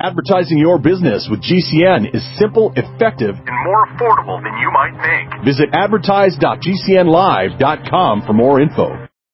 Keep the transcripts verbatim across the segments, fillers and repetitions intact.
Advertising your business with G C N is simple, effective, and more affordable than you might think. Visit advertise dot g c n live dot com for more info.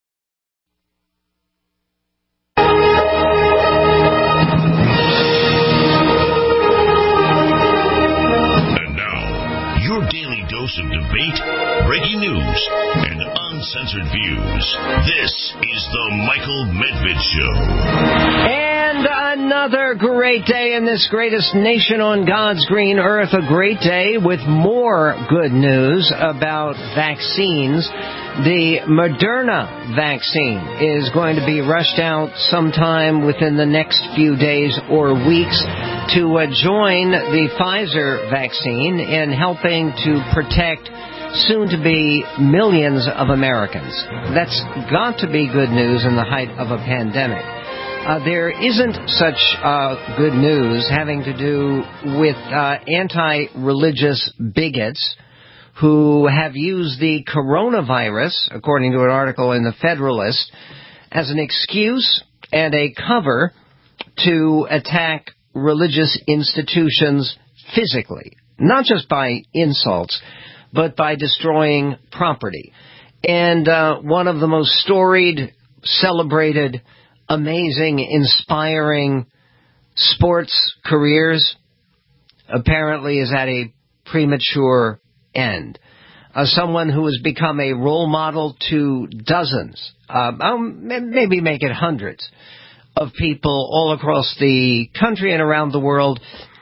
And now, your daily dose of debate, breaking news, and uncensored views. This is the Michael Medved Show. And another great day in this greatest nation on God's green earth. A great day with more good news about vaccines. The Moderna vaccine is going to be rushed out sometime within the next few days or weeks to uh, join the Pfizer vaccine in helping to protect soon-to-be millions of Americans. That's got to be good news in the height of a pandemic. Uh, there isn't such uh, good news having to do with uh, anti-religious bigots who have used the coronavirus, according to an article in the Federalist, as an excuse and a cover to attack religious institutions physically, not just by insults, but by destroying property. And uh, one of the most storied, celebrated, amazing, inspiring sports careers apparently is at a premature end. Uh, someone who has become a role model to dozens, uh, um, maybe make it hundreds, of people all across the country and around the world,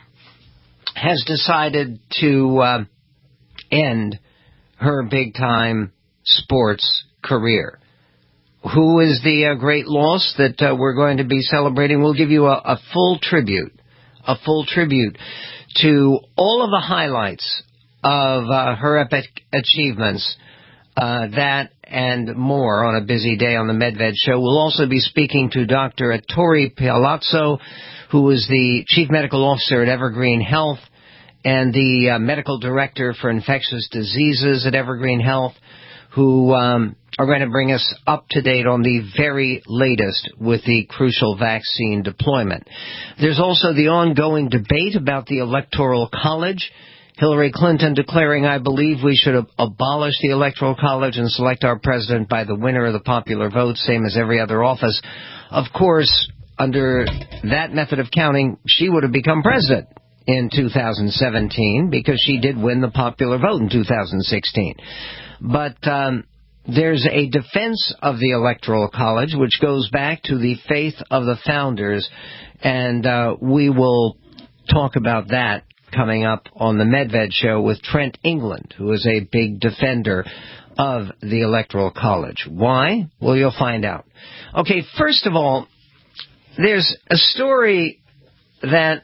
has decided to uh, end her big-time sports career. Who is the uh, great loss that uh, we're going to be celebrating? We'll give you a, a full tribute, a full tribute to all of the highlights of uh, her epic achievements, uh, that and more on a busy day on the Medved Show. We'll also be speaking to Doctor Ettore Palazzo, who is the Chief Medical Officer at Evergreen Health and the uh, Medical Director for Infectious Diseases at Evergreen Health, who um, are going to bring us up to date on the very latest with the crucial vaccine deployment. There's also the ongoing debate about the Electoral College. Hillary Clinton declaring, I believe we should ab- abolish the Electoral College and select our president by the winner of the popular vote, same as every other office. Of course, under that method of counting, she would have become president in two thousand seventeen because she did win the popular vote in two thousand sixteen. But um, there's a defense of the Electoral College, which goes back to the faith of the founders, and uh, we will talk about that coming up on the Medved Show with Trent England, who is a big defender of the Electoral College. Why? Well, you'll find out. Okay, first of all, there's a story that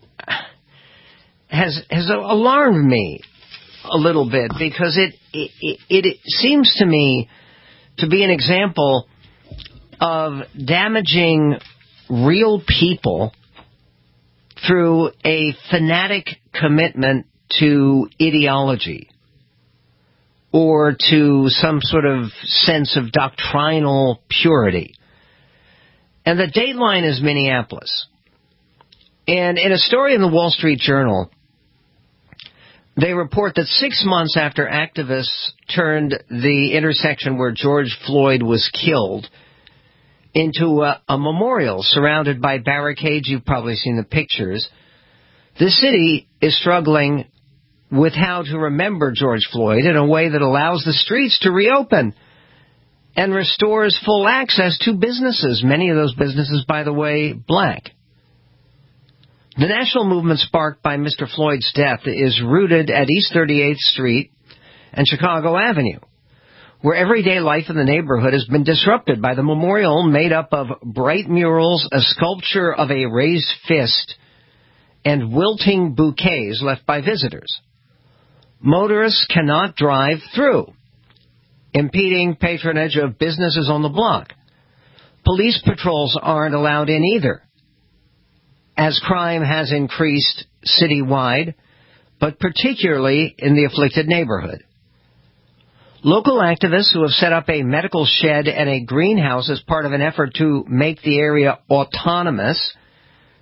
has has alarmed me a little bit because it it, it it seems to me to be an example of damaging real people through a fanatic commitment to ideology or to some sort of sense of doctrinal purity. And the dateline is Minneapolis. And in a story in the Wall Street Journal, they report that six months after activists turned the intersection where George Floyd was killed into a, a memorial surrounded by barricades, you've probably seen the pictures, the city is struggling with how to remember George Floyd in a way that allows the streets to reopen and restores full access to businesses, many of those businesses, by the way, black. The national movement sparked by Mister Floyd's death is rooted at East thirty-eighth Street and Chicago Avenue, where everyday life in the neighborhood has been disrupted by the memorial made up of bright murals, a sculpture of a raised fist, and wilting bouquets left by visitors. Motorists cannot drive through, impeding patronage of businesses on the block. Police patrols aren't allowed in either, as crime has increased citywide, but particularly in the afflicted neighborhood. Local activists who have set up a medical shed and a greenhouse as part of an effort to make the area autonomous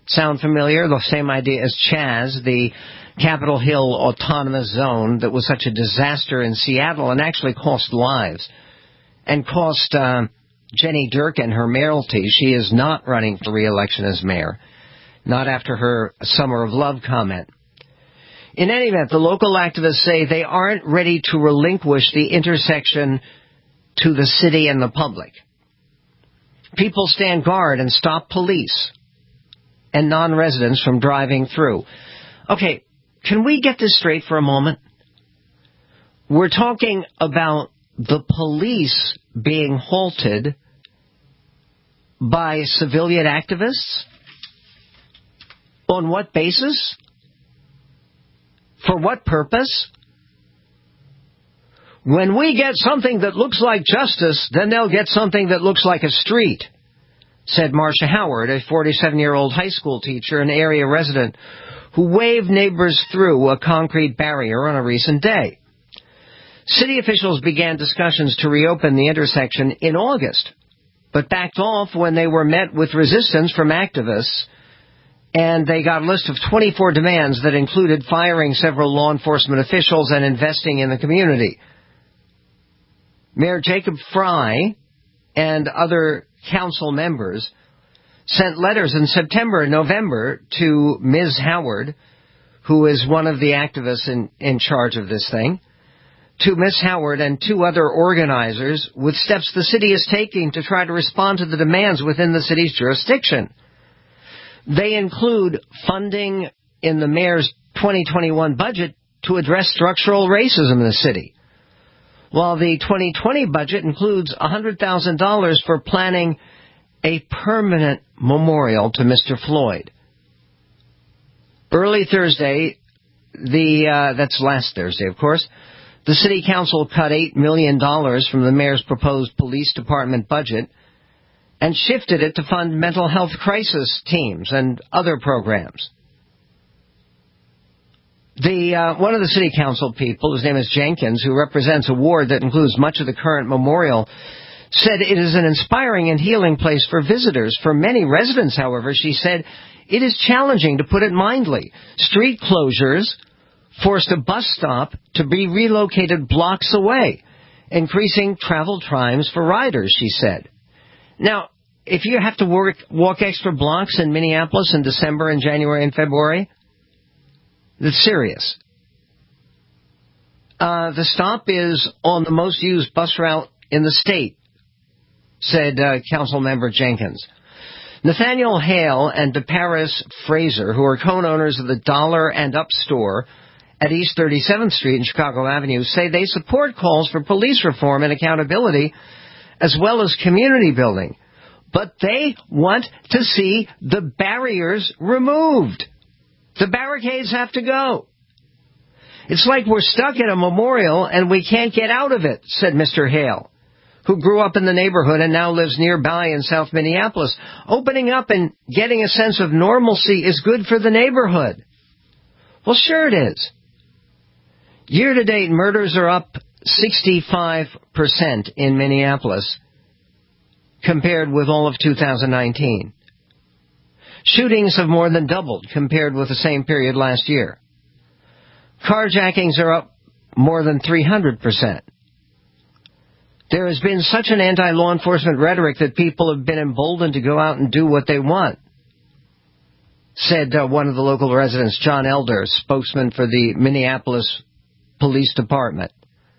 Sound familiar? The same idea as Chaz, the Capitol Hill Autonomous Zone that was such a disaster in Seattle and actually cost lives and cost uh, Jenny Durkan her mayoralty. She is not running for re-election as mayor, not after her Summer of Love comment. In any event, the local activists say they aren't ready to relinquish the intersection to the city and the public. People stand guard and stop police and non-residents from driving through. Okay, can we get this straight for a moment? We're talking about the police being halted by civilian activists? On what basis? For what purpose? When we get something that looks like justice, then they'll get something that looks like a street, said Marcia Howard, a forty-seven-year-old high school teacher and area resident who waved neighbors through a concrete barrier on a recent day. City officials began discussions to reopen the intersection in August, but backed off when they were met with resistance from activists, and they got a list of twenty-four demands that included firing several law enforcement officials and investing in the community. Mayor Jacob Fry and other council members sent letters in September and November to Miz Howard, who is one of the activists in, in charge of this thing, to Miz Howard and two other organizers with steps the city is taking to try to respond to the demands within the city's jurisdiction. They include funding in the mayor's twenty twenty-one budget to address structural racism in the city, while the twenty twenty budget includes one hundred thousand dollars for planning a permanent memorial to Mister Floyd. Early Thursday, the uh, that's last Thursday, of course, the city council cut eight million dollars from the mayor's proposed police department budget and shifted it to fund mental health crisis teams and other programs. The uh, one of the city council people, his name is Jenkins, who represents a ward that includes much of the current memorial, said it is an inspiring and healing place for visitors. For many residents, however, she said, it is challenging, to put it mildly. Street closures forced a bus stop to be relocated blocks away, increasing travel times for riders, she said. Now, if you have to work, walk extra blocks in Minneapolis in December and January and February, that's serious. Uh, the stop is on the most used bus route in the state, said uh, Council Member Jenkins. Nathaniel Hale and DeParis Fraser, who are co-owners of the Dollar and Up store at East thirty-seventh Street and Chicago Avenue, say they support calls for police reform and accountability as well as community building. But they want to see the barriers removed. The barricades have to go. It's like we're stuck at a memorial and we can't get out of it, said Mister Hale, who grew up in the neighborhood and now lives nearby in South Minneapolis. Opening up and getting a sense of normalcy is good for the neighborhood. Well, sure it is. Year-to-date, murders are up sixty-five percent in Minneapolis compared with all of two thousand nineteen. Shootings have more than doubled compared with the same period last year. Carjackings are up more than three hundred percent. There has been such an anti-law enforcement rhetoric that people have been emboldened to go out and do what they want, said uh, one of the local residents, John Elder, spokesman for the Minneapolis Police Department.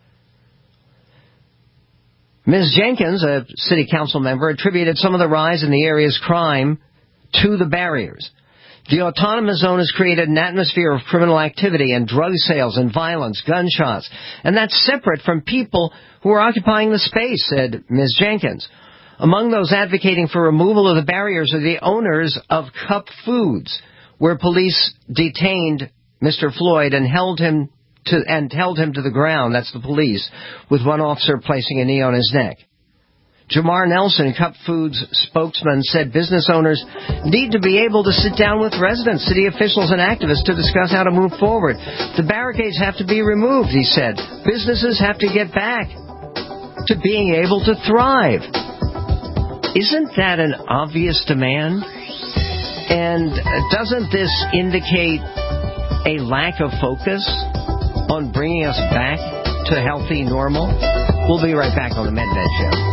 Miz Jenkins, a city council member, attributed some of the rise in the area's crime to the barriers. The autonomous zone has created an atmosphere of criminal activity and drug sales and violence, gunshots, and that's separate from people who are occupying the space, said Miz Jenkins. Among those advocating for removal of the barriers are the owners of Cup Foods, where police detained Mister Floyd and held him to and held him to the ground. That's the police, with one officer placing a knee on his neck. Jamar Nelson, Cup Foods spokesman, said business owners need to be able to sit down with residents, city officials, and activists to discuss how to move forward. The barricades have to be removed, he said. Businesses have to get back to being able to thrive. Isn't that an obvious demand? And doesn't this indicate a lack of focus on bringing us back to healthy normal? We'll be right back on the MedVed Show.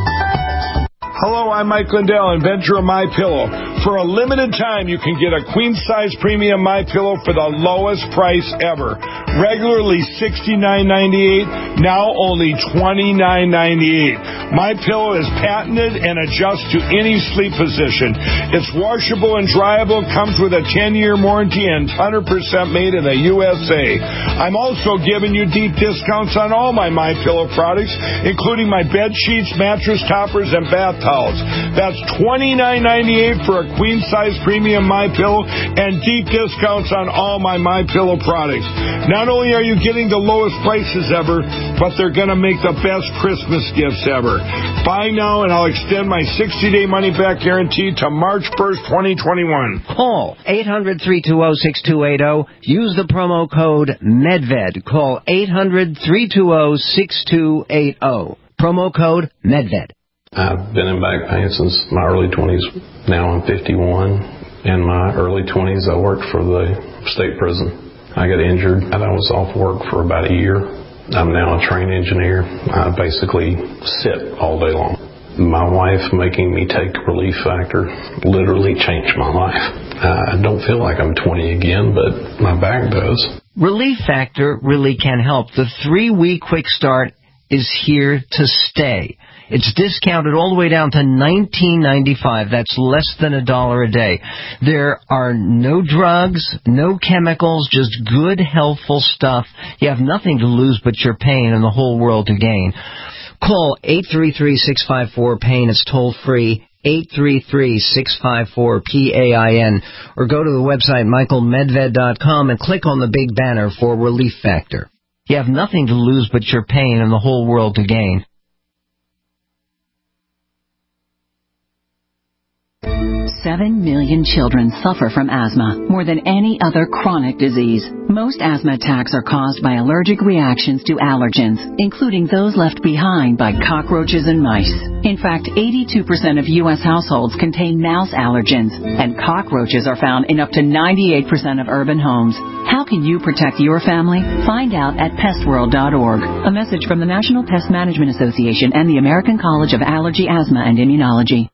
Hello, I'm Mike Lindell, inventor of MyPillow. For a limited time, you can get a queen-size premium MyPillow for the lowest price ever. Regularly sixty-nine ninety-eight, now only twenty-nine ninety-eight. MyPillow is patented and adjusts to any sleep position. It's washable and dryable, comes with a ten-year warranty, and one hundred percent made in the U S A. I'm also giving you deep discounts on all my MyPillow products, including my bed sheets, mattress toppers, and bath towels. That's twenty-nine ninety-eight for a queen-size premium MyPillow and deep discounts on all my MyPillow products. Not only are you getting the lowest prices ever, but they're going to make the best Christmas gifts ever. Buy now and I'll extend my sixty-day money-back guarantee to March first, twenty twenty-one. Call eight hundred, three two zero, six two eight zero. Use the promo code MedVed. Call eight hundred, three two zero, six two eight zero. Promo code MedVed. I've been in back pain since my early twenties. Now I'm fifty-one. In my early twenties, I worked for the state prison. I got injured and I was off work for about a year. I'm now a trained engineer. I basically sit all day long. My wife making me take Relief Factor literally changed my life. I don't feel like I'm twenty again, but my back does. Relief Factor really can help. The three-week quick start is here to stay. It's discounted all the way down to nineteen ninety-five. That's less than a dollar a day. There are no drugs, no chemicals, just good, helpful stuff. You have nothing to lose but your pain and the whole world to gain. Call eight three three, six five four, PAIN. It's toll-free, eight three three, six five four, P A I N. Or go to the website michael medved dot com and click on the big banner for Relief Factor. You have nothing to lose but your pain and the whole world to gain. Seven million children suffer from asthma, more than any other chronic disease. Most asthma attacks are caused by allergic reactions to allergens, including those left behind by cockroaches and mice. In fact, eighty-two percent of U S households contain mouse allergens, and cockroaches are found in up to ninety-eight percent of urban homes. How can you protect your family? Find out at pest world dot org. A message from the National Pest Management Association and the American College of Allergy, Asthma, and Immunology.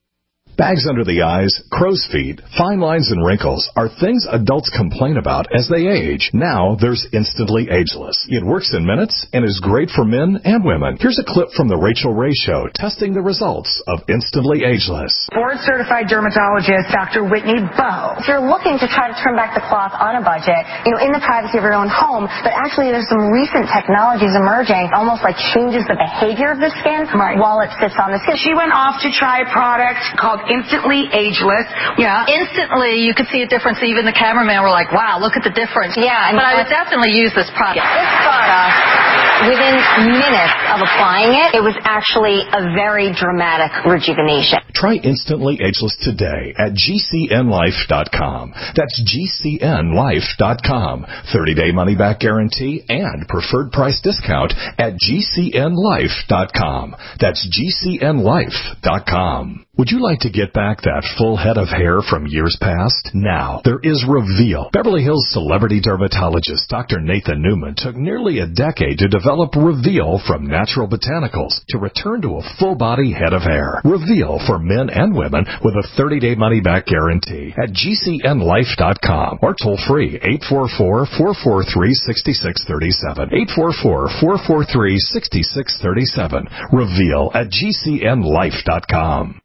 Bags under the eyes, crow's feet, fine lines, and wrinkles are things adults complain about as they age. Now there's Instantly Ageless. It works in minutes and is great for men and women. Here's a clip from the Rachel Ray Show testing the results of Instantly Ageless. Board-certified dermatologist Doctor Whitney Bowe. If you're looking to try to turn back the clock on a budget, you know, in the privacy of your own home, but actually there's some recent technologies emerging, almost like changes the behavior of the skin right. while it sits on the skin. She went off to try a product called Instantly Ageless. Yeah. Instantly, you could see a difference. Even the cameraman were like, wow, look at the difference. Yeah. And but I would definitely use this product. This product, within minutes of applying it, it was actually a very dramatic rejuvenation. Try Instantly Ageless today at G C N life dot com. That's G C N life dot com. thirty-day money-back guarantee and preferred price discount at G C N life dot com. That's G C N life dot com. Would you like to get back that full head of hair from years past? Now, there is Reveal. Beverly Hills celebrity dermatologist Doctor Nathan Newman took nearly a decade to develop Reveal from natural botanicals to return to a full-body head of hair. Reveal for men and women with a thirty-day money-back guarantee at G C N life dot com or toll-free eight four four, four four three, six six three seven. eight four four, four four three, six six three seven. Reveal at G C N life dot com.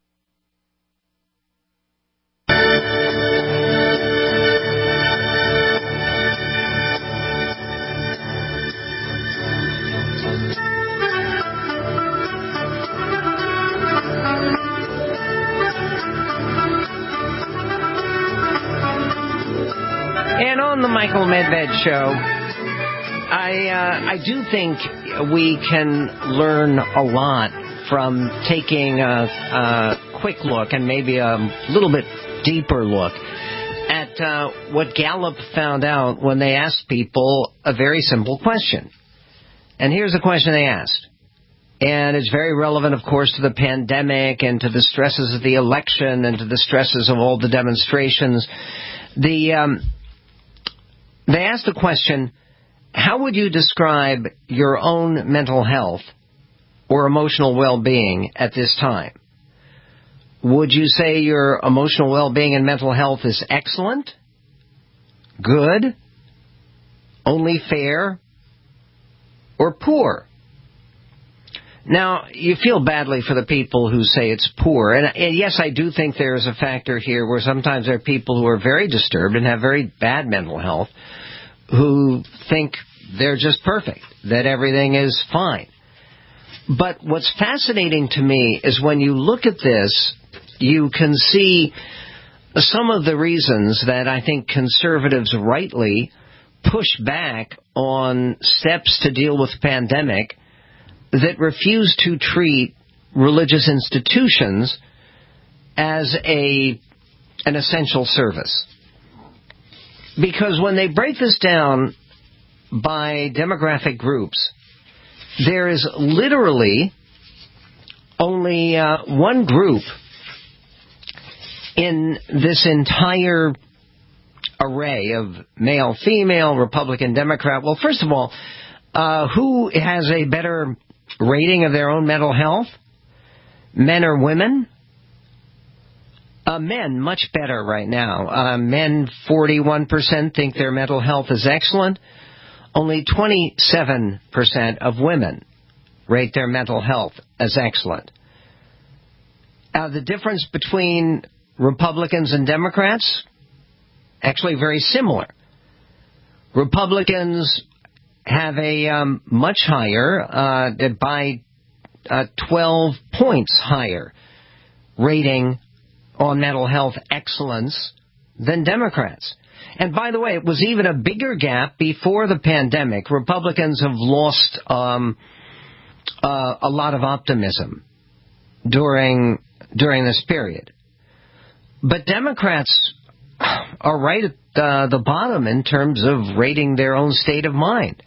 And on the Michael Medved Show, I uh, I do think we can learn a lot from taking a, a quick look and maybe a little bit deeper look at uh, what Gallup found out when they asked people a very simple question. And here's the question they asked. And it's very relevant, of course, to the pandemic and to the stresses of the election and to the stresses of all the demonstrations. The um, they asked the question, how would you describe your own mental health or emotional well-being at this time? Would you say your emotional well-being and mental health is excellent, good, only fair, or poor? Now, you feel badly for the people who say it's poor. And, and yes, I do think there is a factor here where sometimes there are people who are very disturbed and have very bad mental health who think they're just perfect, that everything is fine. But what's fascinating to me is when you look at this, you can see some of the reasons that I think conservatives rightly push back on steps to deal with the pandemic that refuse to treat religious institutions as a an essential service. Because when they break this down by demographic groups, there is literally only uh, one group in this entire array of male, female, Republican, Democrat. Well, first of all, uh, who has a better rating of their own mental health? Men or women? Uh, men, much better right now. Uh, men, forty-one percent think their mental health is excellent. Only twenty-seven percent of women rate their mental health as excellent. Uh, the difference between Republicans and Democrats, actually very similar. Republicans have a um, much higher, uh, by uh, twelve points higher rating on mental health excellence than Democrats. And by the way, it was even a bigger gap before the pandemic. Republicans have lost um, uh, a lot of optimism during during this period. But Democrats are right at uh, the bottom in terms of rating their own state of mind.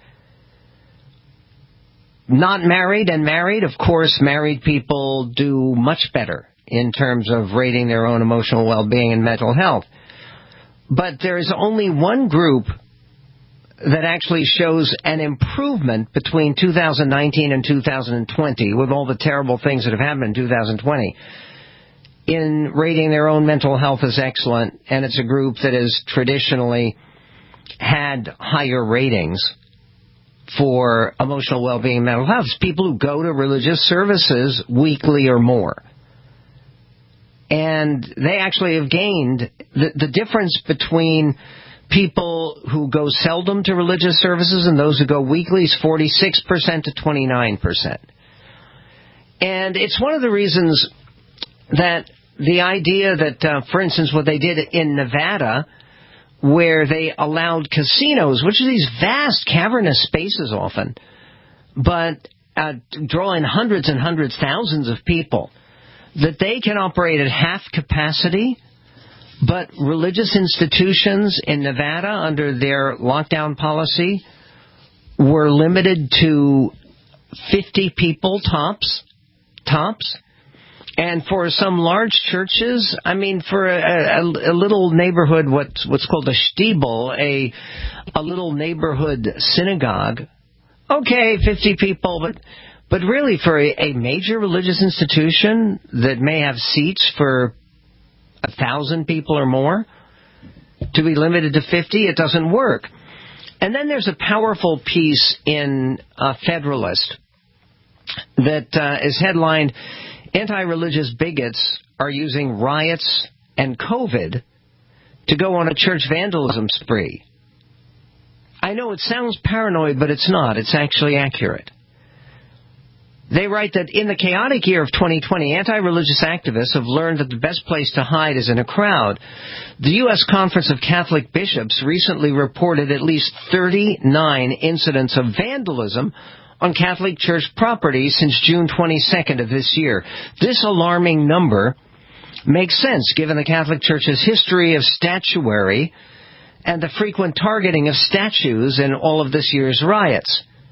Not married and married, of course, married people do much better in terms of rating their own emotional well-being and mental health. But there is only one group that actually shows an improvement between two thousand nineteen and two thousand twenty, with all the terrible things that have happened in two thousand twenty, in rating their own mental health as excellent, and it's a group that has traditionally had higher ratings for emotional well-being and mental health. It's people who go to religious services weekly or more. And they actually have gained the, the difference between people who go seldom to religious services and those who go weekly is forty-six percent to twenty-nine percent. And it's one of the reasons that the idea that, uh, for instance, what they did in Nevada, where they allowed casinos, which are these vast cavernous spaces often, but uh, draw in hundreds and hundreds, thousands of people, that they can operate at half capacity, but religious institutions in Nevada, under their lockdown policy, were limited to fifty people tops, tops. And for some large churches, I mean, for a, a, a little neighborhood, what's, what's called a shtibel, a, a little neighborhood synagogue, okay, fifty people, but but really for a, a major religious institution that may have seats for a thousand people or more, to be limited to fifty, it doesn't work. And then there's a powerful piece in uh, Federalist that uh, is headlined, "Anti-religious bigots are using riots and COVID to go on a church vandalism spree." I know it sounds paranoid, but it's not. It's actually accurate. They write that in the chaotic year of twenty twenty, anti-religious activists have learned that the best place to hide is in a crowd. The U S Conference of Catholic Bishops recently reported at least thirty-nine incidents of vandalism on Catholic Church property since June twenty-second of this year. This alarming number makes sense given the Catholic Church's history of statuary and the frequent targeting of statues in all of this year's riots.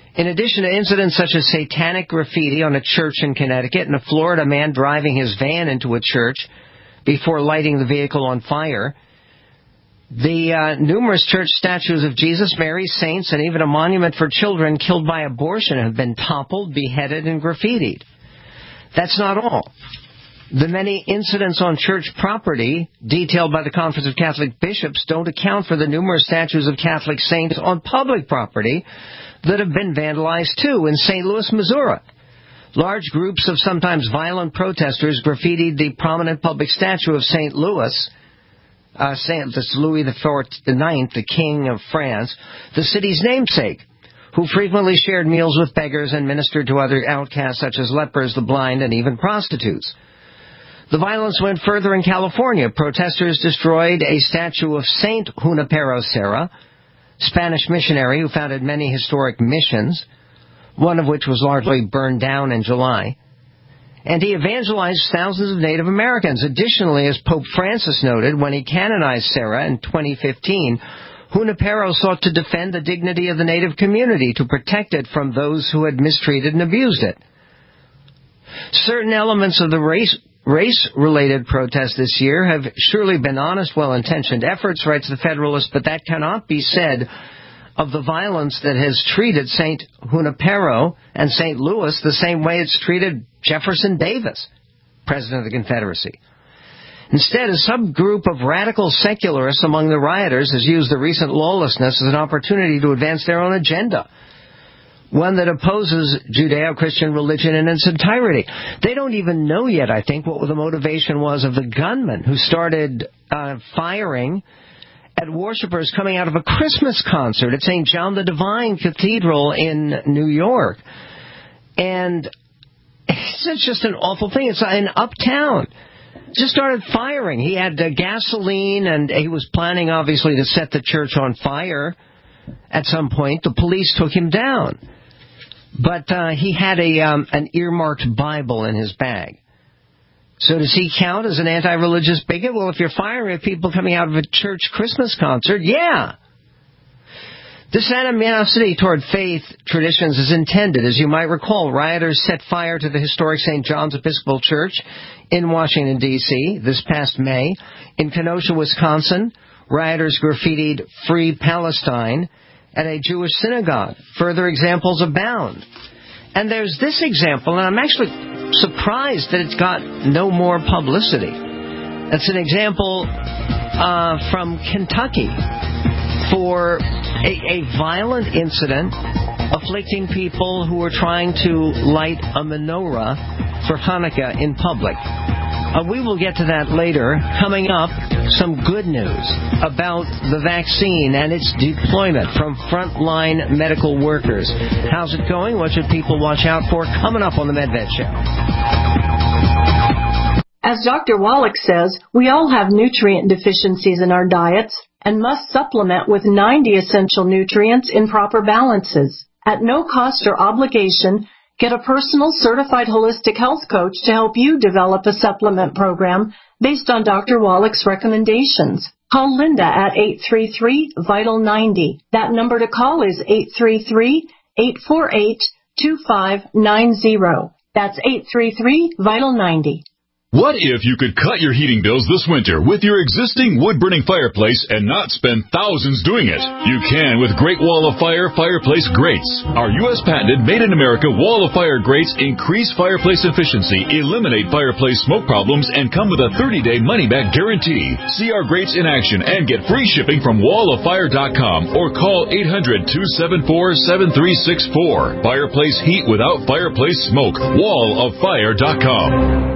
In addition to incidents such as satanic graffiti on a church in Connecticut and a Florida man driving his van into a church before lighting the vehicle on fire, the uh, numerous church statues of Jesus, Mary, saints, and even a monument for children killed by abortion have been toppled, beheaded, and graffitied. That's not all. The many incidents on church property detailed by the Conference of Catholic Bishops don't account for the numerous statues of Catholic saints on public property that have been vandalized too. In Saint Louis, Missouri, large groups of sometimes violent protesters graffitied the prominent public statue of Saint Louis, uh, Saint Louis the Ninth, the King of France, the city's namesake, who frequently shared meals with beggars and ministered to other outcasts such as lepers, the blind, and even prostitutes. The violence went further in California. Protesters destroyed a statue of Saint Junipero Serra, Spanish missionary who founded many historic missions, one of which was largely burned down in July. And he evangelized thousands of Native Americans. Additionally, as Pope Francis noted when he canonized Serra in twenty fifteen, Junipero sought to defend the dignity of the Native community, to protect it from those who had mistreated and abused it. Certain elements of the race Race-related protests this year have surely been honest, well-intentioned efforts, writes the Federalist, but that cannot be said of the violence that has treated Saint Junipero and Saint Louis the same way it's treated Jefferson Davis, President of the Confederacy. Instead, a subgroup of radical secularists among the rioters has used the recent lawlessness as an opportunity to advance their own agenda, one that opposes Judeo-Christian religion in its entirety. They don't even know yet, I think, what the motivation was of the gunman who started uh, firing at worshipers coming out of a Christmas concert at Saint John the Divine Cathedral in New York. And it's just an awful thing. It's in Uptown. Just started firing. He had uh, gasoline, and he was planning, obviously, to set the church on fire at some point. The police took him down. But uh, he had a um, an earmarked Bible in his bag. So does he count as an anti-religious bigot? Well, if you're firing at people coming out of a church Christmas concert, yeah. This animosity toward faith traditions is intended. As you might recall, rioters set fire to the historic Saint John's Episcopal Church in Washington, D C this past May. In Kenosha, Wisconsin, rioters graffitied Free Palestine at a Jewish synagogue. Further examples abound. And there's this example, and I'm actually surprised that it's got no more publicity. It's an example uh, from Kentucky for a, a violent incident afflicting people who were trying to light a menorah for Hanukkah in public. Uh, we will get to that later. Coming up, some good news about the vaccine and its deployment from frontline medical workers. How's it going? What should people watch out for? Coming up on the MedVet Show. As Doctor Wallach says, we all have nutrient deficiencies in our diets and must supplement with ninety essential nutrients in proper balances. At no cost or obligation, get a personal certified holistic health coach to help you develop a supplement program based on Doctor Wallach's recommendations. Call Linda at eight three three, vital ninety. That number to call is eight three three, eight four eight, two five nine zero. That's eight three three, vital ninety. What if you could cut your heating bills this winter with your existing wood-burning fireplace and not spend thousands doing it? You can with Great Wall of Fire Fireplace Grates. Our U S patented made-in-America Wall of Fire grates increase fireplace efficiency, eliminate fireplace smoke problems, and come with a thirty-day money-back guarantee. See our grates in action and get free shipping from wall of fire dot com or call eight hundred, two seven four, seven three six four. Fireplace heat without fireplace smoke. wall of fire dot com.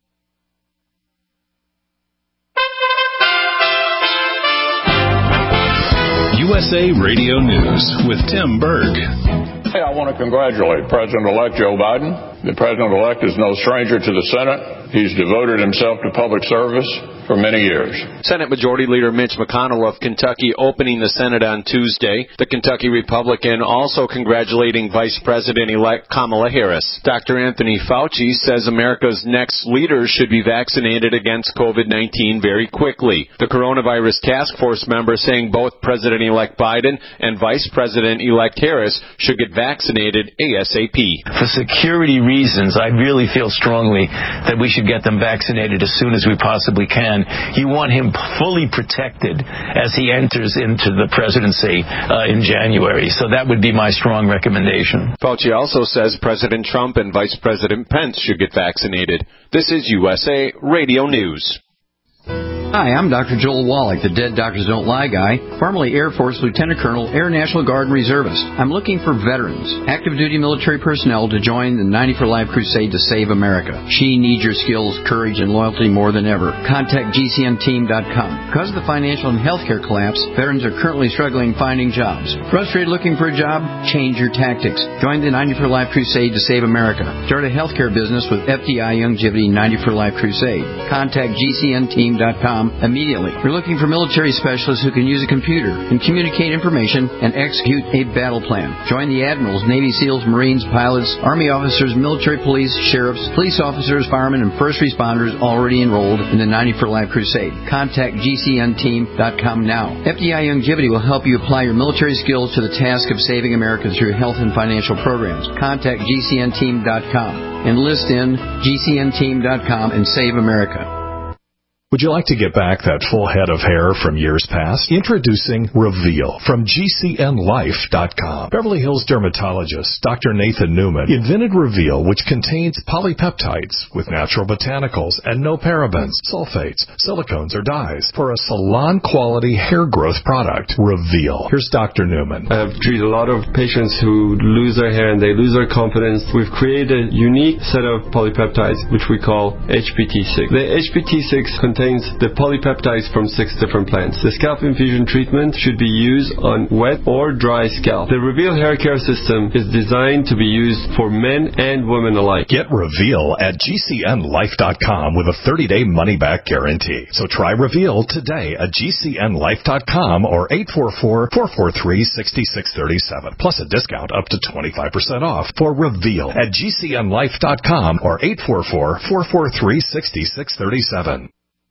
U S A Radio News with Tim Berg. Hey, I want to congratulate President-elect Joe Biden. The President-elect is no stranger to the Senate He's devoted himself to public service for many years. Senate Majority Leader Mitch McConnell of Kentucky opening the Senate on Tuesday. The Kentucky Republican also congratulating Vice President-elect Kamala Harris. Doctor Anthony Fauci says America's next leaders should be vaccinated against COVID nineteen very quickly. The coronavirus task force member saying both President-elect Biden and Vice President-elect Harris should get vaccinated ASAP. For security reasons, I really feel strongly that we should get them vaccinated as soon as we possibly can. You want him fully protected as he enters into the presidency uh, in January. So that would be my strong recommendation. Fauci also says President Trump and Vice President Pence should get vaccinated. This is U S A Radio News. Hi, I'm Doctor Joel Wallach, the Dead Doctors Don't Lie guy, formerly Air Force Lieutenant Colonel, Air National Guard Reservist. I'm looking for veterans, active duty military personnel to join the ninety for Life crusade to save America. She needs your skills, courage, and loyalty more than ever. Contact G C N team dot com. Because of the financial and healthcare collapse, veterans are currently struggling finding jobs. Frustrated looking for a job? Change your tactics. Join the ninety for Life crusade to save America. Start a healthcare business with F D I Youngevity ninety for Life crusade. Contact G C N team dot com immediately. We're looking for military specialists who can use a computer and communicate information and execute a battle plan. Join the admirals, Navy SEALs, Marines, pilots, Army officers, military police, sheriffs, police officers, firemen, and first responders already enrolled in the ninety for Life crusade. Contact G C N team dot com now. F D I Youngevity will help you apply your military skills to the task of saving America through health and financial programs. Contact G C N team dot com. Enlist in G C N team dot com and save America. Would you like to get back that full head of hair from years past? Introducing Reveal from G C N life dot com. Beverly Hills dermatologist Doctor Nathan Newman invented Reveal, which contains polypeptides with natural botanicals and no parabens, sulfates, silicones, or dyes for a salon-quality hair growth product. Reveal. Here's Doctor Newman. I've treated a lot of patients who lose their hair and they lose their confidence. We've created a unique set of polypeptides, which we call H P T six. The H P T six contains the polypeptides from six different plants. The scalp infusion treatment should be used on wet or dry scalp. The Reveal hair care system is designed to be used for men and women alike. Get Reveal at G C N life dot com with a thirty-day money-back guarantee. So try Reveal today at G C N life dot com or eight four four, four four three, six six three seven. Plus a discount up to twenty-five percent off for Reveal at G C N life dot com or eight four four, four four three, six six three seven.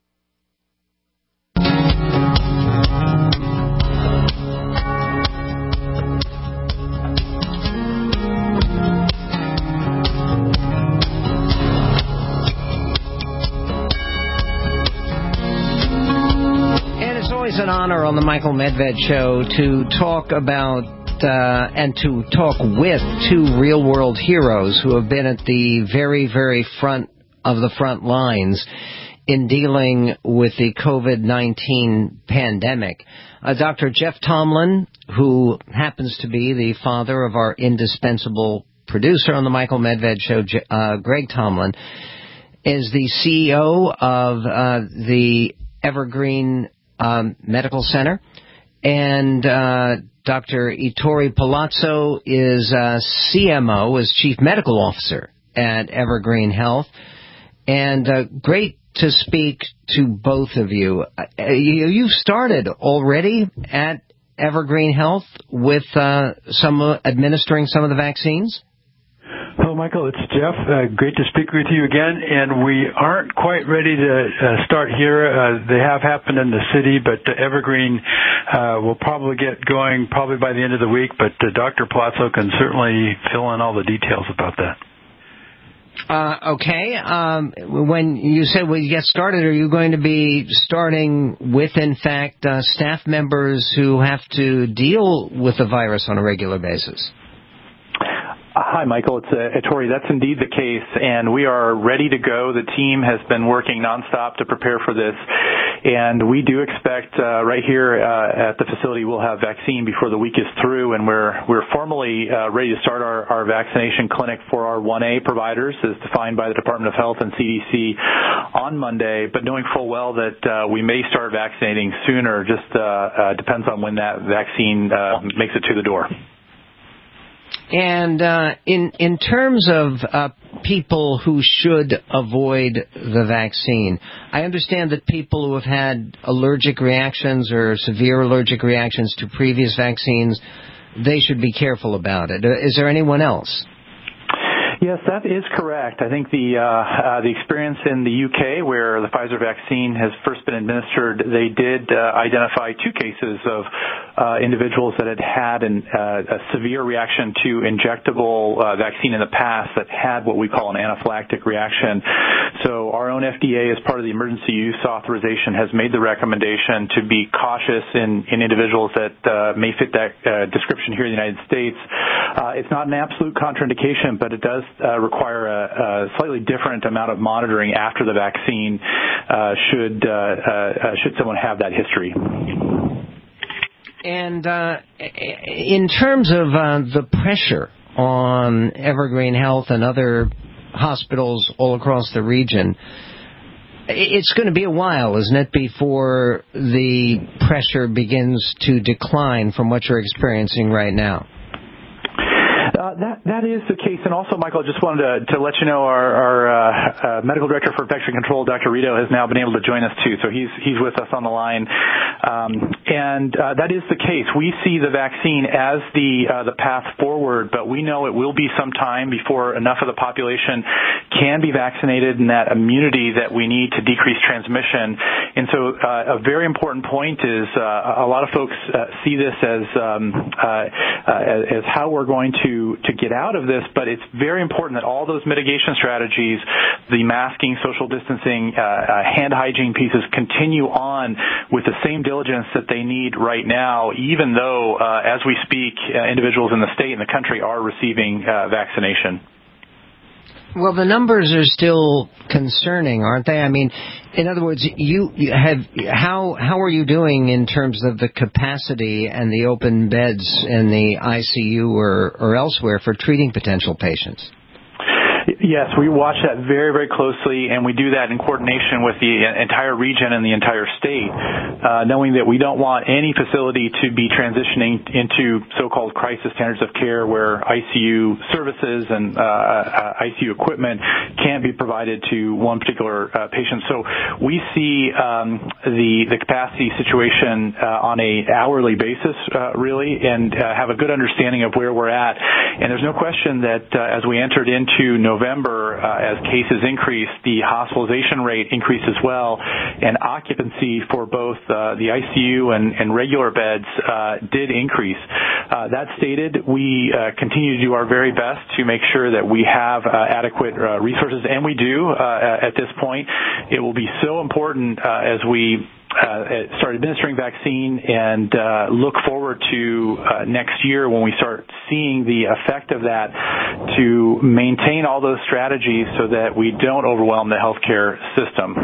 It's an honor on the Michael Medved Show to talk about uh, and to talk with two real-world heroes who have been at the very, very front of the front lines in dealing with the COVID nineteen pandemic. Uh, Doctor Jeff Tomlin, who happens to be the father of our indispensable producer on the Michael Medved Show, uh, Greg Tomlin, is the C E O of uh, the Evergreen Um, Medical Center, and uh, Doctor Ettore Palazzo is uh, C M O, is Chief Medical Officer at Evergreen Health, and uh, great to speak to both of you. Uh, you. You've started already at Evergreen Health with uh, some uh, administering some of the vaccines? Hello, Michael. It's Jeff. Uh, great to speak with you again. And we aren't quite ready to uh, start here. Uh, they have happened in the city, but uh, Evergreen uh, will probably get going probably by the end of the week. But uh, Doctor Palazzo can certainly fill in all the details about that. Uh, okay. Um, when you said we get started, are you going to be starting with, in fact, uh, staff members who have to deal with the virus on a regular basis? Hi, Michael. It's uh, Ettore. That's indeed the case, and we are ready to go. The team has been working nonstop to prepare for this, and we do expect uh, right here uh, at the facility we'll have vaccine before the week is through, and we're we're formally uh, ready to start our, our vaccination clinic for our one A providers, as defined by the Department of Health and C D C, on Monday, but knowing full well that uh, we may start vaccinating sooner. Just uh, uh, depends on when that vaccine uh, makes it to the door. And uh, in in terms of uh, people who should avoid the vaccine? I understand that people who have had allergic reactions or severe allergic reactions to previous vaccines, they should be careful about it. Is there anyone else? Yes, that is correct. I think the uh, uh, the experience in the U K, where the Pfizer vaccine has first been administered, they did uh, identify two cases of uh, individuals that had had an, uh, a severe reaction to injectable uh, vaccine in the past that had what we call an anaphylactic reaction. So our own F D A, as part of the emergency use authorization, has made the recommendation to be cautious in, in individuals that uh, may fit that uh, description here in the United States. Uh, it's not an absolute contraindication, but it does Uh, require a, a slightly different amount of monitoring after the vaccine uh, should uh, uh, should someone have that history. And uh, in terms of uh, the pressure on Evergreen Health and other hospitals all across the region, it's going to be a while, isn't it, before the pressure begins to decline from what you're experiencing right now? Uh, that that is the case, and also, Michael, I just wanted to, to let you know our, our uh, uh, medical director for infection control, Doctor Rito, has now been able to join us too. So he's he's with us on the line, um, and uh, that is the case. We see the vaccine as the uh, the path forward, but we know it will be some time before enough of the population can be vaccinated, and that immunity that we need to decrease transmission. And so, uh, a very important point is uh, a lot of folks uh, see this as um, uh, uh, as how we're going to to get out of this, but it's very important that all those mitigation strategies, the masking, social distancing, uh, uh, hand hygiene pieces continue on with the same diligence that they need right now, even though, uh, as we speak, uh, individuals in the state and the country are receiving uh, vaccination. Well, the numbers are still concerning, aren't they? I mean, in other words, you, you have how how are you doing in terms of the capacity and the open beds in the I C U or, or elsewhere for treating potential patients? Yes, we watch that very, very closely, and we do that in coordination with the entire region and the entire state, uh, knowing that we don't want any facility to be transitioning into so-called crisis standards of care where I C U services and uh, I C U equipment can't be provided to one particular uh, patient. So we see um, the, the capacity situation uh, on a hourly basis, uh, really, and uh, have a good understanding of where we're at. And there's no question that uh, as we entered into November, uh, as cases increased, the hospitalization rate increased as well, and occupancy for both uh, the I C U and, and regular beds uh, did increase. Uh, that stated, we uh, continue to do our very best to make sure that we have uh, adequate uh, resources, and we do uh, at this point. It will be so important uh, as we Uh, start administering vaccine and uh, look forward to uh, next year when we start seeing the effect of that, to maintain all those strategies so that we don't overwhelm the healthcare system.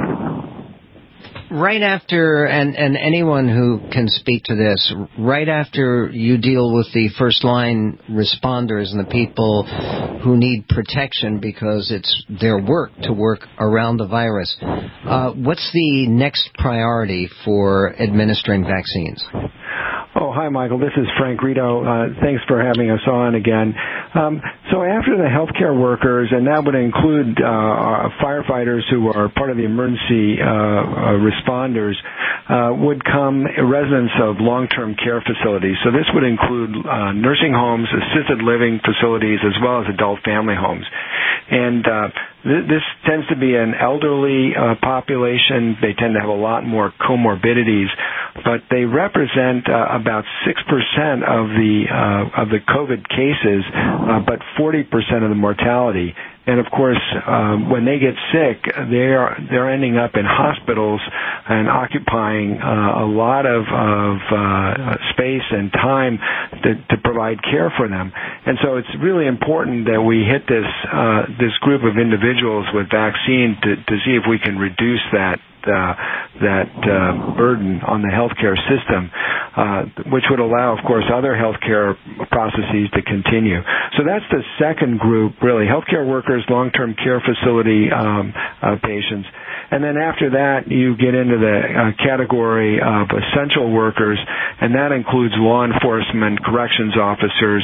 Right after, and, and anyone who can speak to this, right after you deal with the first-line responders and the people who need protection because it's their work to work around the virus, uh, what's the next priority for administering vaccines? Oh, hi, Michael. This is Frank Rito. Uh, thanks for having us on again. Um, so after the healthcare workers, and that would include uh, firefighters who are part of the emergency uh, uh, responders, uh, would come residents of long-term care facilities. So this would include uh, nursing homes, assisted living facilities, as well as adult family homes. And uh, th- this tends to be an elderly uh, population. They tend to have a lot more comorbidities, but they represent uh, about six percent of the uh, of the COVID cases, uh, but forty percent of the mortality. And of course, um, when they get sick, they are they're ending up in hospitals and occupying uh, a lot of, of uh, space and time to, to provide care for them. And so it's really important that we hit this uh, this group of individuals with vaccine to, to see if we can reduce that. Uh, that uh, burden on the healthcare system, uh, which would allow, of course, other healthcare processes to continue. So that's the second group, really, healthcare workers, long-term care facility um, uh, patients. And then after that, you get into the uh, category of essential workers, and that includes law enforcement, corrections officers,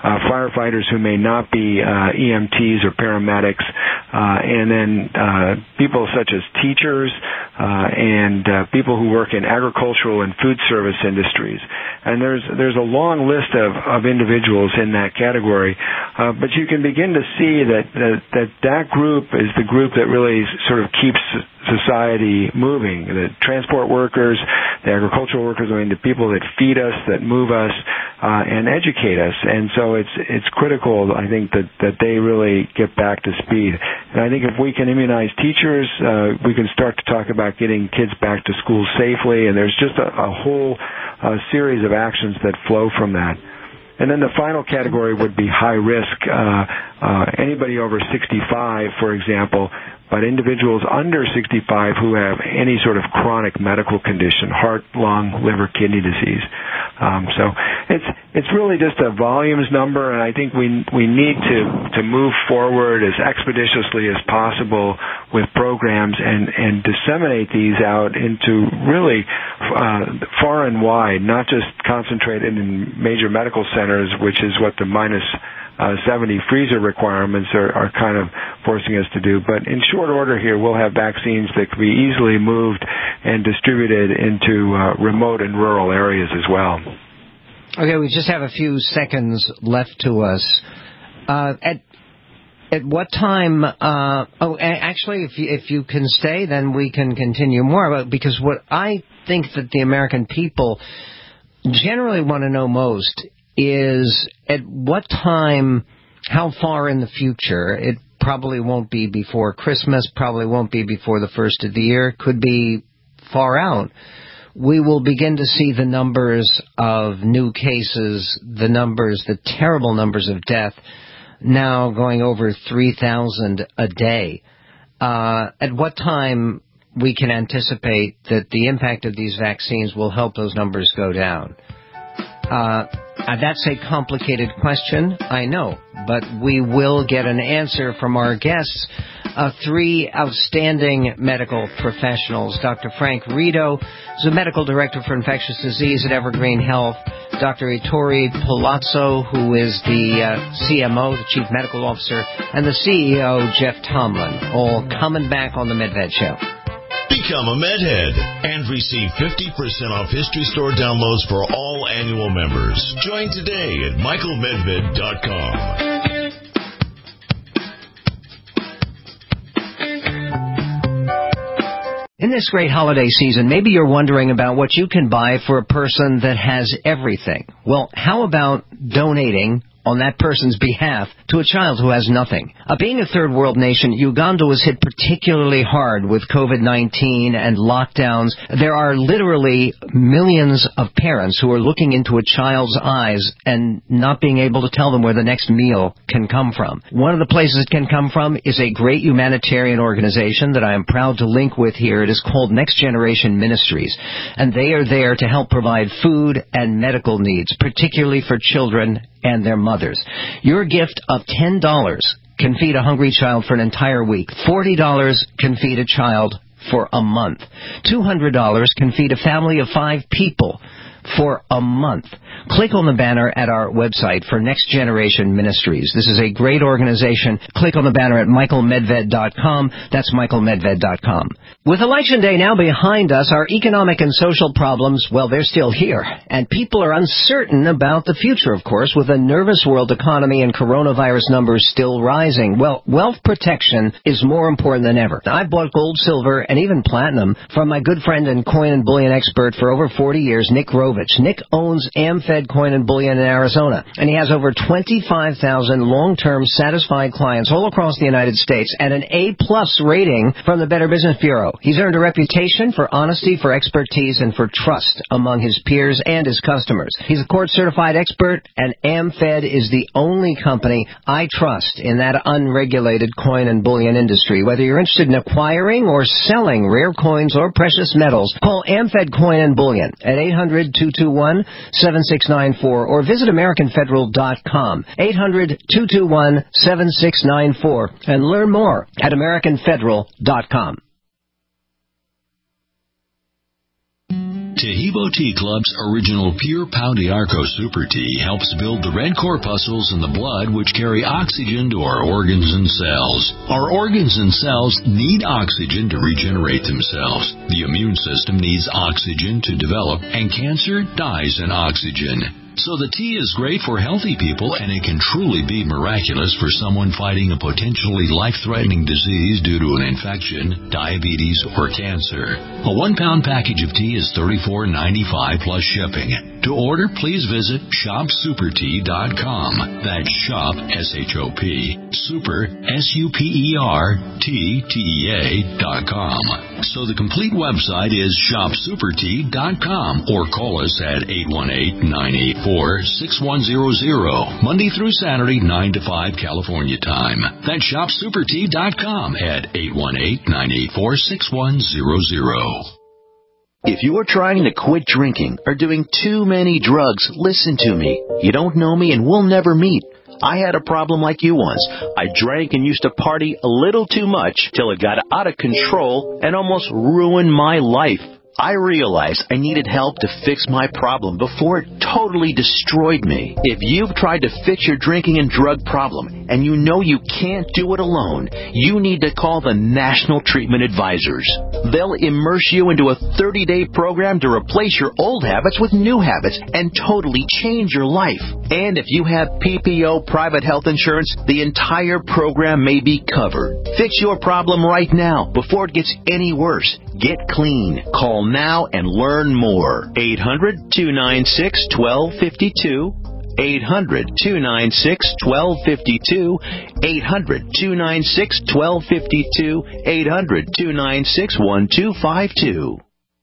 uh, firefighters who may not be uh, E M Ts or paramedics, uh, and then uh, people such as teachers uh, and uh, people who work in agricultural and food service industries. And there's there's a long list of, of individuals in that category, uh, but you can begin to see that, that that that group is the group that really sort of keeps society moving. The transport workers, the agricultural workers, I mean, the people that feed us, that move us, uh, and educate us. And so it's it's critical, I think, that, that they really get back to speed. And I think if we can immunize teachers, uh, we can start to talk about getting kids back to school safely. And there's just a, a whole uh, series of actions that flow from that. And then the final category would be high risk. Uh, uh, anybody over sixty-five, for example, but individuals under sixty-five who have any sort of chronic medical condition, heart, lung, liver, kidney disease. Um, so it's it's really just a volumes number, and I think we we need to, to move forward as expeditiously as possible with programs and, and disseminate these out into really uh, far and wide, not just concentrated in major medical centers, which is what the minus Uh, seventy freezer requirements are, are kind of forcing us to do. But in short order here, we'll have vaccines that can be easily moved and distributed into uh, remote and rural areas as well. Okay, we just have a few seconds left to us. Uh, at at what time? Uh, oh, actually, if you, if you can stay, then we can continue more. Because what I think that the American people generally want to know most is at what time, how far in the future. It probably won't be before Christmas, probably won't be before the first of the year, could be far out. We will begin to see the numbers of new cases, the numbers, the terrible numbers of death, now going over three thousand a day. Uh, at what time we can anticipate that the impact of these vaccines will help those numbers go down? Uh, that's a complicated question, I know, but we will get an answer from our guests, uh, three outstanding medical professionals. Doctor Frank Rito is the Medical Director for Infectious Disease at Evergreen Health. Doctor Ettore Palazzo, who is the uh, C M O, the Chief Medical Officer, and the C E O, Jeff Tomlin, all coming back on the MedVed Show. Become a MedHead and receive fifty percent off History Store downloads for all annual members. Join today at michael medved dot com. In this great holiday season, maybe you're wondering about what you can buy for a person that has everything. Well, how about donating on that person's behalf to a child who has nothing? Uh, being a third world nation, Uganda was hit particularly hard with covid nineteen and lockdowns. There are literally millions of parents who are looking into a child's eyes and not being able to tell them where the next meal can come from. One of the places it can come from is a great humanitarian organization that I am proud to link with here. It is called Next Generation Ministries, and they are there to help provide food and medical needs, particularly for children and their mothers. Your gift of ten dollars can feed a hungry child for an entire week. forty dollars can feed a child for a month. two hundred dollars can feed a family of five people for a month. Click on the banner at our website for Next Generation Ministries. This is a great organization. Click on the banner at michael medved dot com. That's michael medved dot com. With Election Day now behind us, our economic and social problems, well, they're still here. And people are uncertain about the future, of course, with a nervous world economy and coronavirus numbers still rising. Well, wealth protection is more important than ever. I've bought gold, silver, and even platinum from my good friend and coin and bullion expert for over forty years, Nick Rovich. Nick owns AmFed Coin and Bullion in Arizona, and he has over twenty-five thousand long-term satisfied clients all across the United States and an A-plus rating from the Better Business Bureau. He's earned a reputation for honesty, for expertise, and for trust among his peers and his customers. He's a court-certified expert, and AmFed is the only company I trust in that unregulated coin and bullion industry. Whether you're interested in acquiring or selling rare coins or precious metals, call AmFed Coin and Bullion at eight hundred, two two one, seven six nine four or visit american federal dot com, eight hundred, two two one, seven six nine four, and learn more at american federal dot com. Tehillah Evo Tea Club's original Pure Pau d'Arco Super Tea helps build the red corpuscles in the blood which carry oxygen to our organs and cells. Our organs and cells need oxygen to regenerate themselves. The immune system needs oxygen to develop, and cancer dies in oxygen. So the tea is great for healthy people, and it can truly be miraculous for someone fighting a potentially life-threatening disease due to an infection, diabetes, or cancer. A one-pound package of tea is thirty-four ninety-five plus shipping. To order, please visit shop super tea dot com. That's shop, S H O P, super, S U P E R, T, T E A, dot com. So the complete website is shop super tea dot com, or call us at eight one eight, nine eight four, six one zero zero, Monday through Saturday, nine to five California time. That's shop super tea dot com at eight one eight, nine eight four, six one zero zero. If you're trying to quit drinking or doing too many drugs, listen to me. You don't know me and we'll never meet. I had a problem like you once. I drank and used to party a little too much till it got out of control and almost ruined my life. I realized I needed help to fix my problem before it totally destroyed me. If you've tried to fix your drinking and drug problem and you know you can't do it alone, you need to call the National Treatment Advisors. They'll immerse you into a thirty-day program to replace your old habits with new habits and totally change your life. And if you have P P O private health insurance, the entire program may be covered. Fix your problem right now before it gets any worse. Get clean. Call now and learn more. eight hundred, two nine six, one two five two. eight hundred, two nine six, one two five two. eight hundred, two nine six, one two five two. eight hundred, two nine six, one two five two.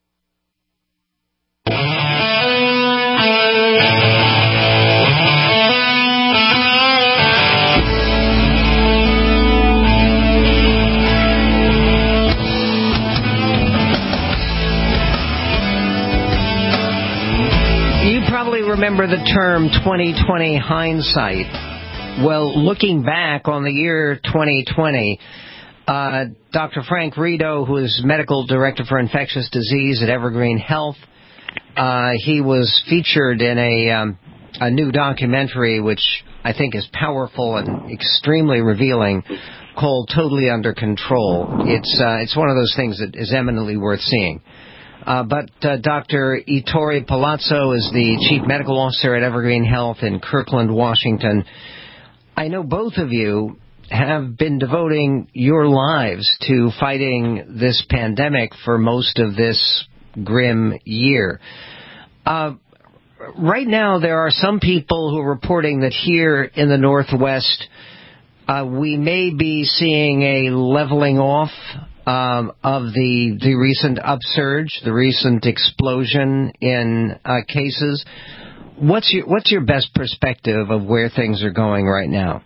Remember the term twenty twenty hindsight. Well, looking back on the year twenty twenty, uh, Doctor Frank Rito, who is Medical Director for Infectious Disease at Evergreen Health, uh, he was featured in a, um, a new documentary which I think is powerful and extremely revealing, called Totally Under Control. It's, uh, it's one of those things that is eminently worth seeing. Uh, but uh, Doctor Ettore Palazzo is the Chief Medical Officer at Evergreen Health in Kirkland, Washington. I know both of you have been devoting your lives to fighting this pandemic for most of this grim year. Uh, right now, there are some people who are reporting that here in the Northwest, uh, we may be seeing a leveling off Um, of the the recent upsurge, the recent explosion in uh, cases. What's your what's your best perspective of where things are going right now?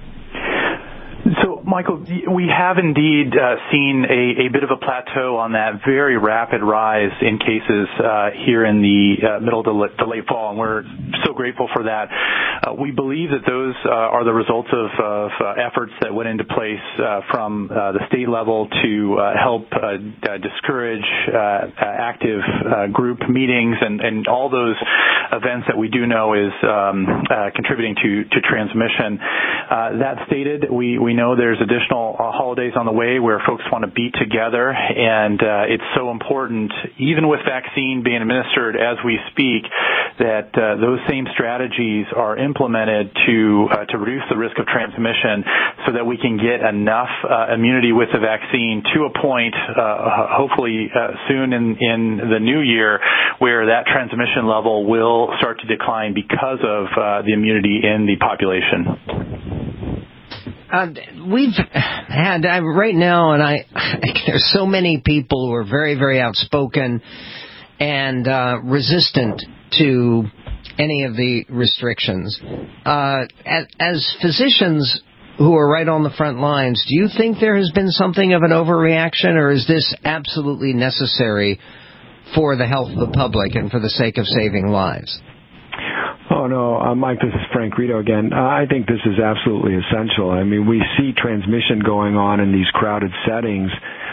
So, Michael, we have indeed uh, seen a, a bit of a plateau on that very rapid rise in cases uh, here in the uh, middle to, l- to late fall, and we're so grateful for that. Uh, we believe that those uh, are the results of, of uh, efforts that went into place uh, from uh, the state level to uh, help uh, uh, discourage uh, active uh, group meetings and, and all those events that we do know is um, uh, contributing to, to transmission. Uh, that stated, we, we know there's additional uh, holidays on the way where folks want to be together, and uh, it's so important, even with vaccine being administered as we speak, that uh, those same strategies are implemented to uh, to reduce the risk of transmission so that we can get enough uh, immunity with the vaccine to a point, uh, hopefully uh, soon in, in the new year, where that transmission level will start to decline because of uh, the immunity in the population. Uh, we've had uh, right now, and I there's so many people who are very, very outspoken and uh, resistant to any of the restrictions. Uh, as, as physicians who are right on the front lines, do you think there has been something of an overreaction, or is this absolutely necessary for the health of the public and for the sake of saving lives? Oh, no, uh, Mike, this is Frank Rito again. Uh, I think this is absolutely essential. I mean, we see transmission going on in these crowded settings.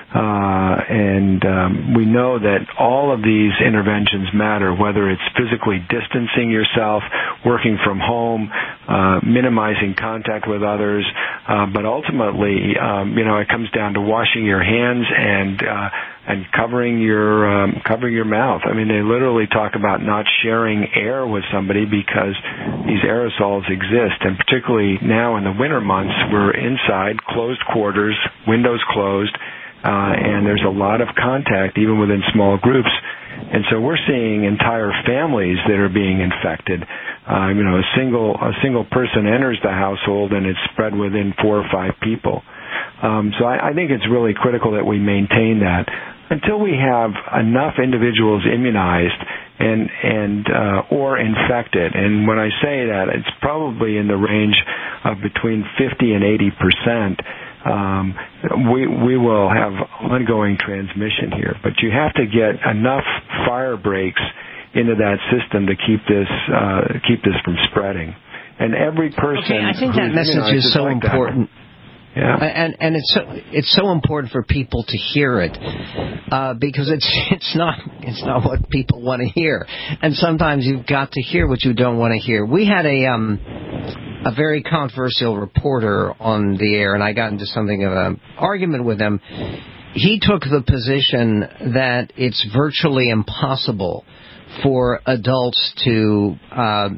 Uh, and um, we know that all of these interventions matter, whether it's physically distancing yourself, working from home, uh, minimizing contact with others, uh, but ultimately, um, you know, it comes down to washing your hands and uh, and covering your um, covering your mouth. I mean, they literally talk about not sharing air with somebody because these aerosols exist, and particularly now in the winter months, we're inside, closed quarters, windows closed. Uh, and there's a lot of contact even within small groups. And so we're seeing entire families that are being infected. Uh, you know, a single, a single person enters the household and it's spread within four or five people. Um, so I, I think it's really critical that we maintain that until we have enough individuals immunized and, and, uh, or infected. And when I say that, it's probably in the range of between fifty and eighty percent. Um, we we will have ongoing transmission here, but you have to get enough fire breaks into that system to keep this uh, keep this from spreading. And every person, okay, I think that message is so like important. That. Yeah, and and it's so it's so important for people to hear it uh, because it's it's not it's not what people want to hear, and sometimes you've got to hear what you don't want to hear. We had a um. a very controversial reporter on the air, and I got into something of an argument with him. He took the position that it's virtually impossible for adults to uh,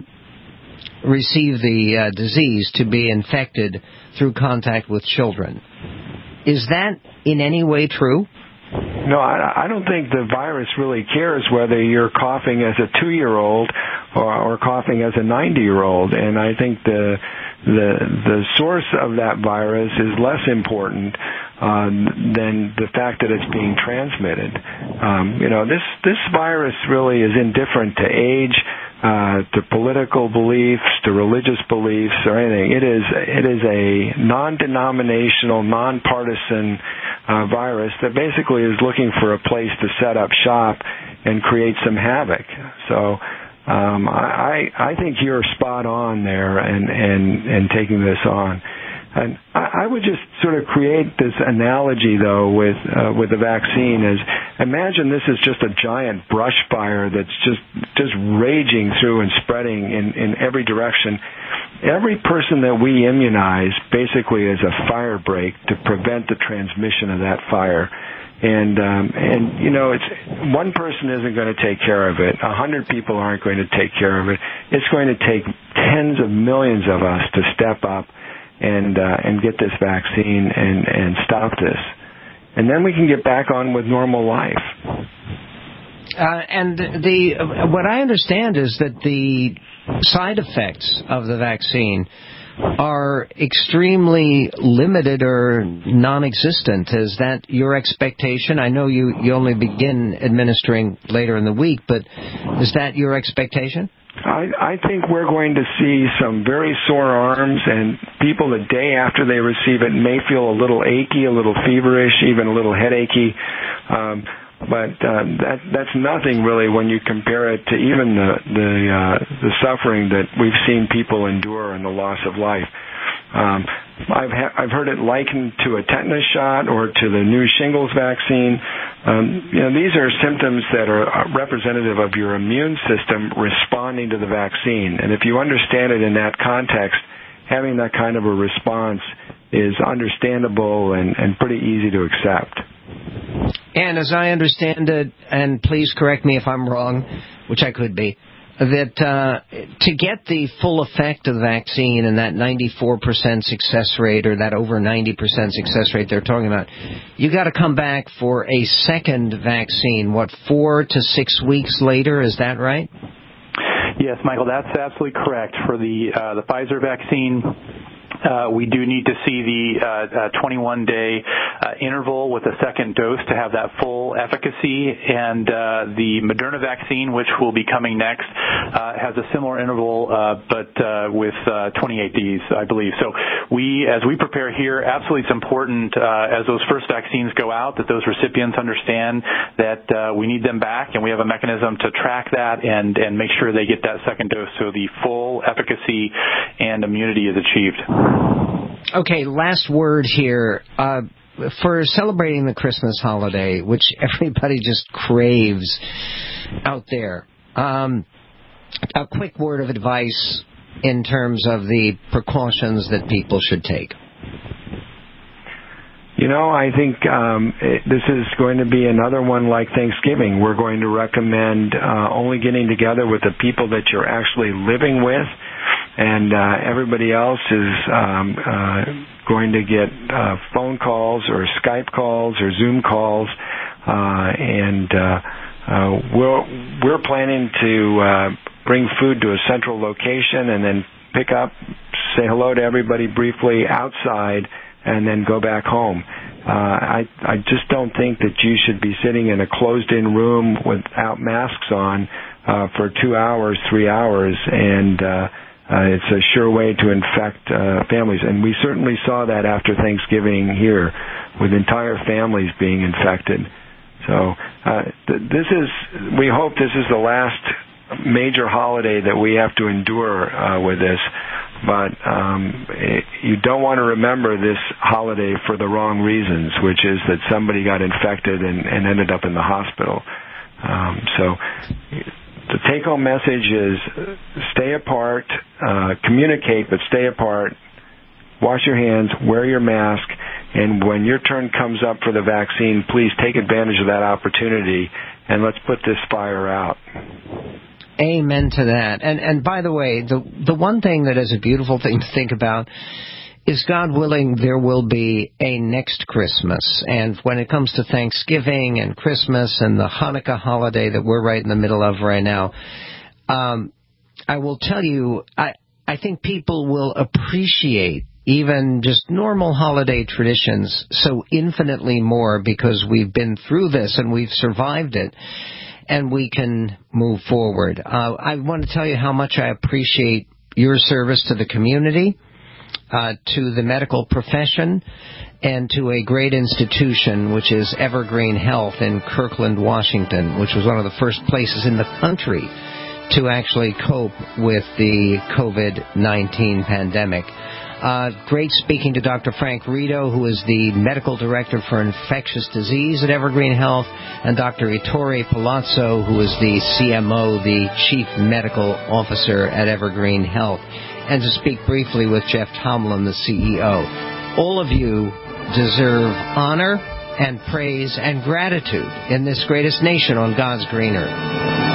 receive the uh, disease, to be infected through contact with children. Is that in any way true? No, I, I don't think the virus really cares whether you're coughing as a two-year-old or, or coughing as a ninety-year-old, and I think the the the source of that virus is less important uh, than the fact that it's being transmitted. Um, you know, this this virus really is indifferent to age, uh, to political beliefs, to religious beliefs, or anything. It is it is a non-denominational, non-partisan uh, virus that basically is looking for a place to set up shop and create some havoc. So um, I I think you're spot on there, and and and taking this on. And I would just sort of create this analogy, though, with uh, with the vaccine. Is imagine this is just a giant brush fire that's just just raging through and spreading in, in every direction. Every person that we immunize basically is a fire break to prevent the transmission of that fire. And um, and you know, it's one person isn't going to take care of it. A hundred people aren't going to take care of it. It's going to take tens of millions of us to step up and uh, and get this vaccine and, and stop this. And then we can get back on with normal life. Uh, and the uh, what I understand is that the side effects of the vaccine are extremely limited or non-existent. Is that your expectation? I know you, you only begin administering later in the week, but is that your expectation? I, I think we're going to see some very sore arms, and people the day after they receive it may feel a little achy, a little feverish, even a little headachy. Um, but uh, that that's nothing really when you compare it to even the the, uh, the suffering that we've seen people endure and the loss of life. Um, I've ha- I've heard it likened to a tetanus shot or to the new shingles vaccine. Um, you know, these are symptoms that are representative of your immune system responding to the vaccine. And if you understand it in that context, having that kind of a response is understandable and, and pretty easy to accept. And as I understand it, and please correct me if I'm wrong, which I could be, that uh, to get the full effect of the vaccine and that ninety-four percent success rate or that over ninety percent success rate they're talking about, you got to come back for a second vaccine, what, four to six weeks later, is that right? Yes, Michael, that's absolutely correct. For the uh, the Pfizer vaccine, Uh, we do need to see the uh, uh, twenty-one day uh, interval with a second dose to have that full efficacy, and uh, the Moderna vaccine, which will be coming next, uh, has a similar interval, uh, but uh, with uh, twenty-eight days, I believe. So we, as we prepare here, absolutely it's important uh, as those first vaccines go out that those recipients understand that uh, we need them back, and we have a mechanism to track that and, and make sure they get that second dose so the full efficacy and immunity is achieved. Okay, last word here. Uh, for celebrating the Christmas holiday, which everybody just craves out there, um, a quick word of advice in terms of the precautions that people should take. You know, I think um, it, this is going to be another one like Thanksgiving. We're going to recommend uh, only getting together with the people that you're actually living with, and uh, everybody else is um, uh, going to get uh, phone calls or Skype calls or Zoom calls, uh, and uh, uh, we're, we're planning to uh, bring food to a central location and then pick up, say hello to everybody briefly outside, and then go back home. Uh, I I just don't think that you should be sitting in a closed-in room without masks on uh, for two hours, three hours, and uh, uh, it's a sure way to infect uh, families. And we certainly saw that after Thanksgiving here, with entire families being infected. So uh, th- this is, we hope this is the last major holiday that we have to endure uh, with this. But um, it, you don't want to remember this holiday for the wrong reasons, which is that somebody got infected and, and ended up in the hospital. Um, so the take-home message is stay apart, uh, communicate, but stay apart, wash your hands, wear your mask, and when your turn comes up for the vaccine, please take advantage of that opportunity, and let's put this fire out. Amen to that. And and by the way, the the one thing that is a beautiful thing to think about is, God willing, there will be a next Christmas. And when it comes to Thanksgiving and Christmas and the Hanukkah holiday that we're right in the middle of right now, um, I will tell you, I, I think people will appreciate even just normal holiday traditions so infinitely more because we've been through this and we've survived it. And we can move forward. Uh, I want to tell you how much I appreciate your service to the community, uh, to the medical profession, and to a great institution, which is Evergreen Health in Kirkland, Washington, which was one of the first places in the country to actually cope with the COVID nineteen pandemic. Uh, great speaking to Doctor Frank Rito, who is the Medical Director for Infectious Disease at Evergreen Health, and Doctor Ettore Palazzo, who is the C M O, the Chief Medical Officer at Evergreen Health, and to speak briefly with Jeff Tomlin, the C E O. All of you deserve honor and praise and gratitude in this greatest nation on God's green earth.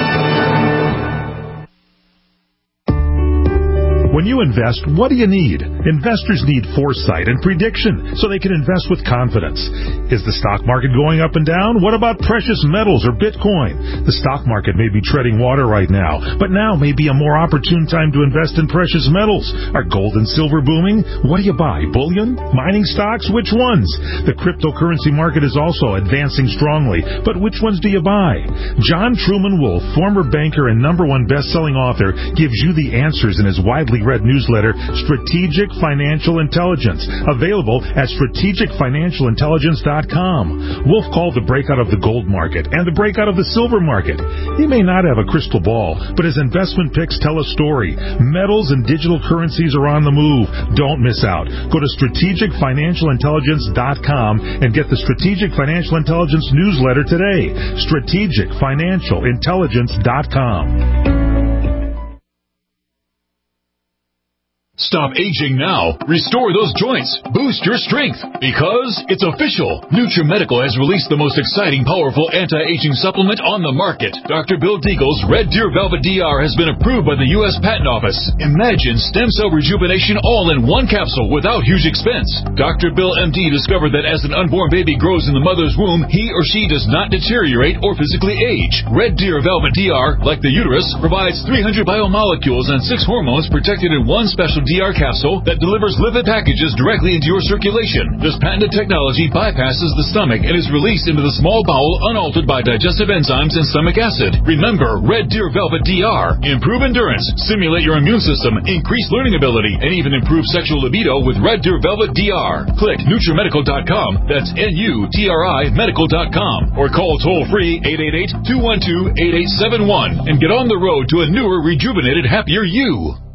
When you invest, what do you need? Investors need foresight and prediction so they can invest with confidence. Is the stock market going up and down? What about precious metals or Bitcoin? The stock market may be treading water right now, but now may be a more opportune time to invest in precious metals. Are gold and silver booming? What do you buy? Bullion? Mining stocks? Which ones? The cryptocurrency market is also advancing strongly, but which ones do you buy? John Truman Wolfe, former banker and number one best-selling author, gives you the answers in his widely read newsletter, Strategic Financial Intelligence, available at strategic financial intelligence dot com. Wolf called the breakout of the gold market and the breakout of the silver market. He may not have a crystal ball, but his investment picks tell a story. Metals and digital currencies are on the move. Don't miss out. Go to strategic financial intelligence dot com and get the Strategic Financial Intelligence newsletter today. strategic financial intelligence dot com. Stop aging now. Restore those joints. Boost your strength. Because it's official. NutriMedical has released the most exciting, powerful anti-aging supplement on the market. Doctor Bill Deagle's Red Deer Velvet D R has been approved by the U S Patent Office. Imagine stem cell rejuvenation all in one capsule without huge expense. Doctor Bill M D discovered that as an unborn baby grows in the mother's womb, he or she does not deteriorate or physically age. Red Deer Velvet D R, like the uterus, provides three hundred biomolecules and six hormones protected in one special D R capsule that delivers lipid packages directly into your circulation. This patented technology bypasses the stomach and is released into the small bowel unaltered by digestive enzymes and stomach acid. Remember, Red Deer Velvet D R. Improve endurance, stimulate your immune system, increase learning ability, and even improve sexual libido with Red Deer Velvet D R. Click NutriMedical dot com, that's N U T R I medical dot com, or call toll-free eight eight eight, two one two, eight eight seven one and get on the road to a newer, rejuvenated, happier you.